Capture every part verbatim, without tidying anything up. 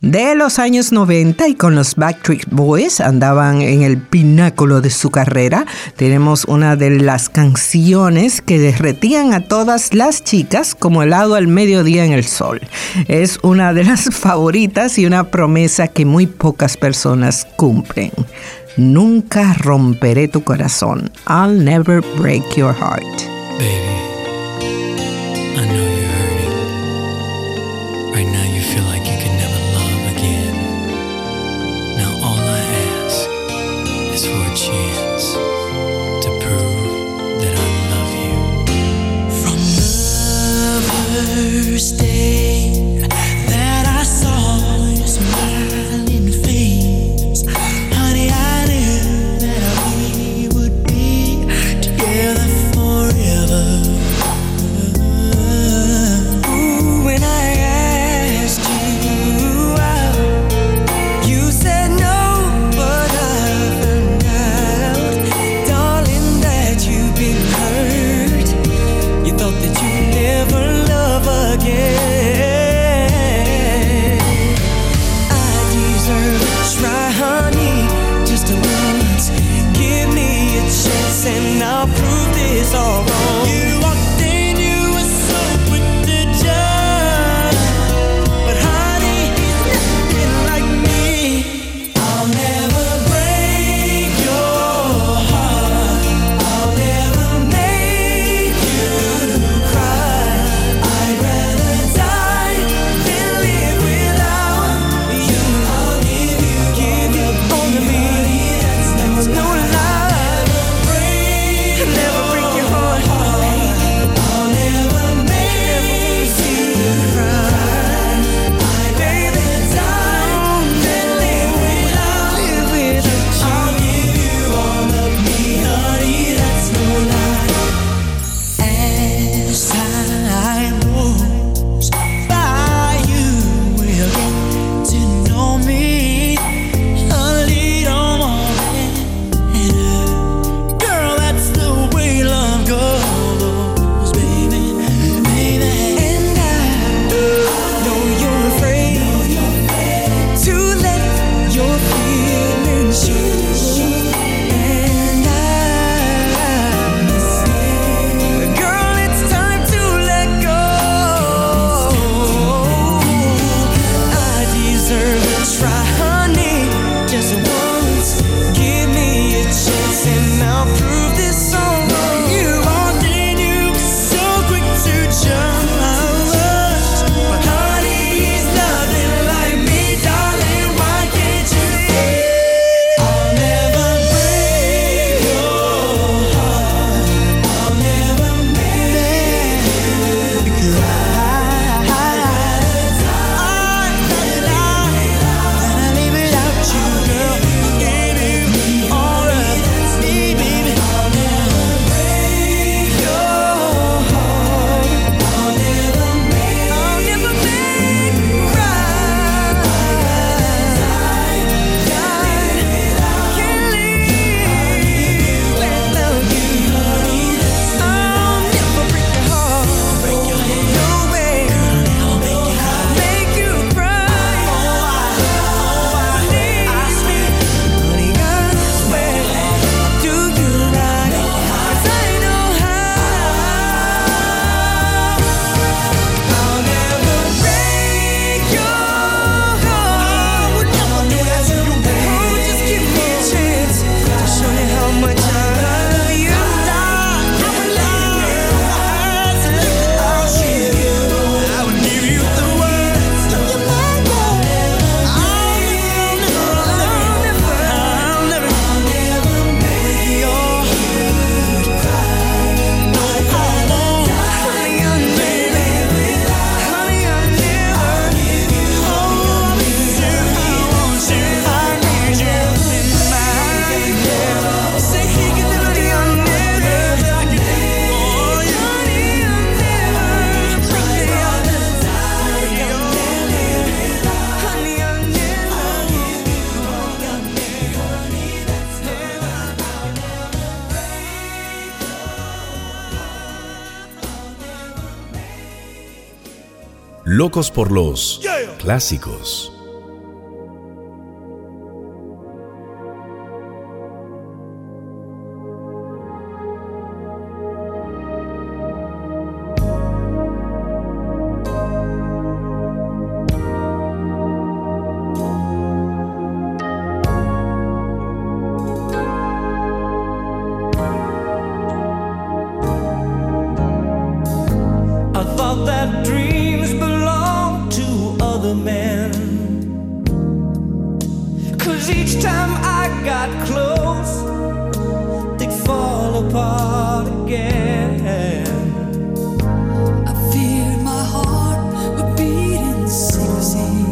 De los años noventa y con los Backstreet Boys andaban en el pináculo de su carrera. Tenemos una de las canciones que derretían a todas las chicas como helado al mediodía en el sol. Es una de las favoritas y una promesa que muy pocas personas cumplen. Nunca romperé tu corazón. I'll never break your heart. Baby, I know you're hurting. Right now you feel like you can never love again. Now all I ask is for a chance to prove that I love you. From the first day that I saw your smiling face, honey, I knew that we would be together forever. Ooh, when I asked you out, you said no, but I found out, darling, that you've been hurt. You thought that you'd never love again. I deserve a try, honey, just once. Give me a chance and I'll prove this all wrong. You walked in, you were so quick to judge, but honey, he's nothing like me. I'll never break your heart. I'll never make you cry. I'd rather die than live without you. I'll give you, give you all of me. That's no lie. Never break your heart. I'll never make you cry. I'd rather die than live without you. I'll give you all of me, honey. That's no lie. As time goes by, you will get to know me a little more better. Girl, that's the way love goes, baby, baby. And I know you're afraid to let your feelings show. And I'm scared, girl, it's time to let go. I deserve a try, honey, just once. Give me a chance and I'll prove this song wrong. You walked in, you were so quick to jump my rush, but honey, he's nothing like me, darling. Why can't you see? I'll never break your heart. I'll never make you cry. I'd rather die than I live without you, girl. Give you all of me, baby. I'll never break your heart. I'll never make, I'll never make you cry. Can't live without you. I'll never break your heart. No way. Make you cry. Please, honey, I swear, do you not? 'Cause I know how. I'll never break your heart. Would never do that to you, baby. Oh, just give me a chance to show you how much I love you. I would leave your eyes and live without you. I would give you the world. Do you like that? I'll never, I'll never, I'll never, I'll never make your heart cry. No, I won't. Honey, I'll never, honey, I'll never give you all of me. I want you, I need you in my life. Say he can never, I'll never, oh, honey, I'll never break your heart. Honey, I'll never give you all of me. Honey, that's never, I'll never break. Locos por los clásicos. 'cause each time I got close, they'd fall apart again. I feared my heart would beat in secrecy.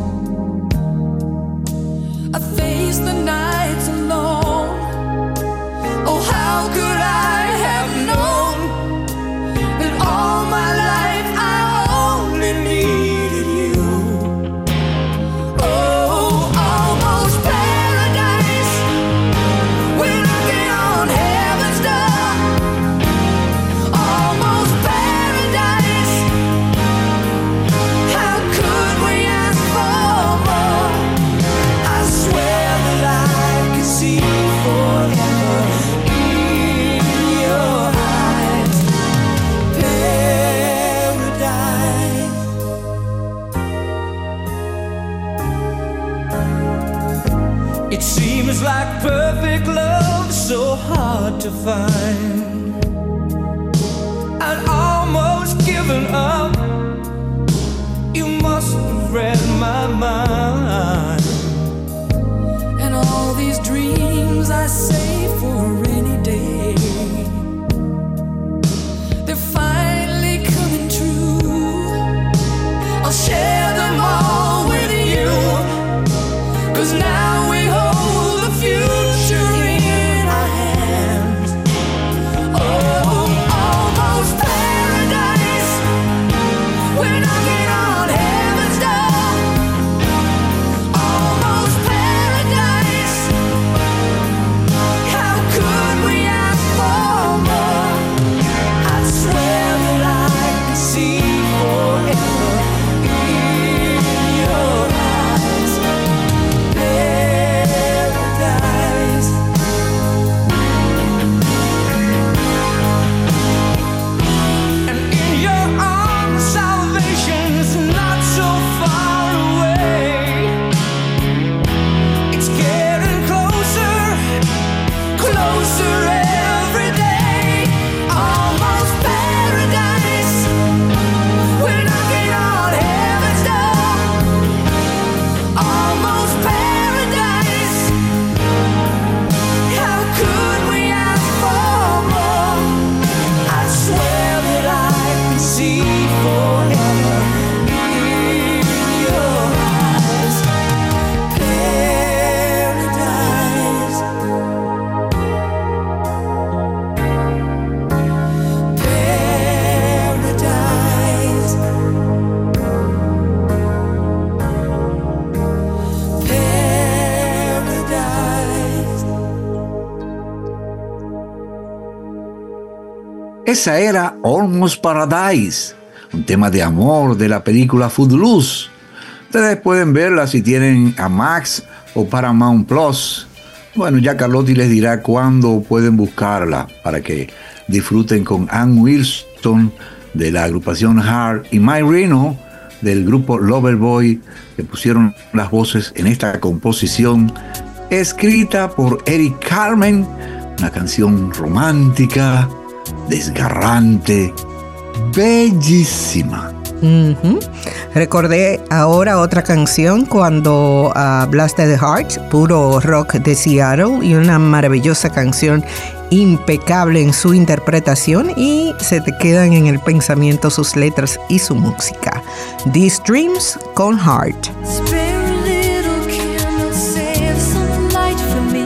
I faced the nights alone. Oh, how could I have known that all my life I only needed you? Oh, almost paradise. We're knocking on heaven's door. Almost paradise. How could we ask for more? I swear that I can see forever in your eyes. Paradise. It seems like perfect love, so hard to find. I'd almost given up. You must have read my mind. And all these dreams I save for a rainy day, they're finally coming true. I'll share them all with you, 'cause now we hold the future in our hands. Oh, almost paradise. We're knocking on heaven's door. Almost paradise. How could we ask for more? I swear that I can see forever in your eyes. Paradise. And in your arms, salvation's not so far away. It's getting closer, closer every day. Almost paradise. We're knocking on heaven's door. Almost paradise. How could we ask for more? I swear that I can see forever in your eyes. Paradise. Paradise. Paradise. Esa era Almost Paradise, un tema de amor de la película Footloose. Ustedes pueden verla si tienen a Max o Paramount Plus. Bueno, ya Carlotti les dirá cuándo pueden buscarla para que disfruten con Ann Wilson de la agrupación Heart y Mike Reno del grupo Loverboy, que pusieron las voces en esta composición escrita por Eric Carmen, una canción romántica, desgarrante, bellísima. Ujú. Recordé ahora otra canción cuando uh, Blasted the Heart, puro rock de Seattle, y una maravillosa canción impecable en su interpretación, y se te quedan en el pensamiento sus letras y su música. These Dreams con Heart. Spare a little candle, save some light for me.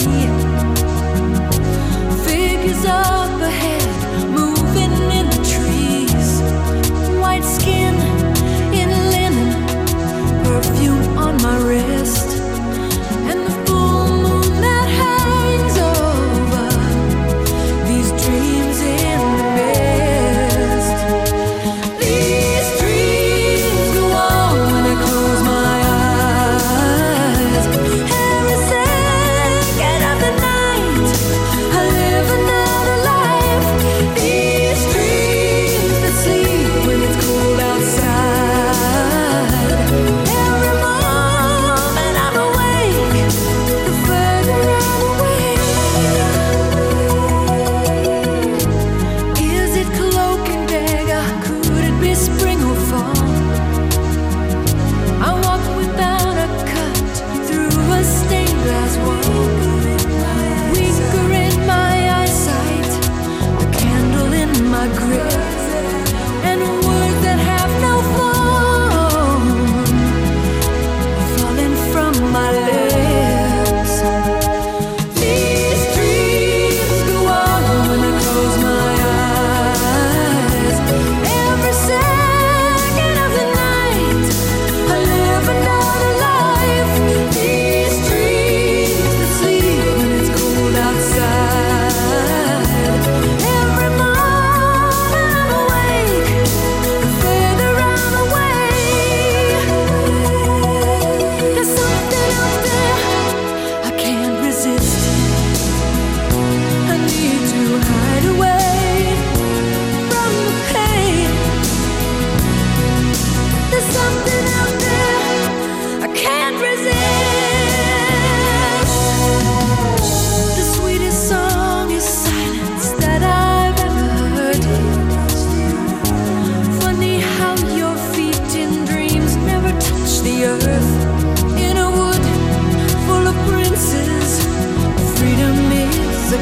Figures up ahead, moving in the trees. White skin in linen, perfume on my wrist, and the full moon that hangs over these dreams in the mist. These dreams go on when I close my eyes.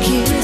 here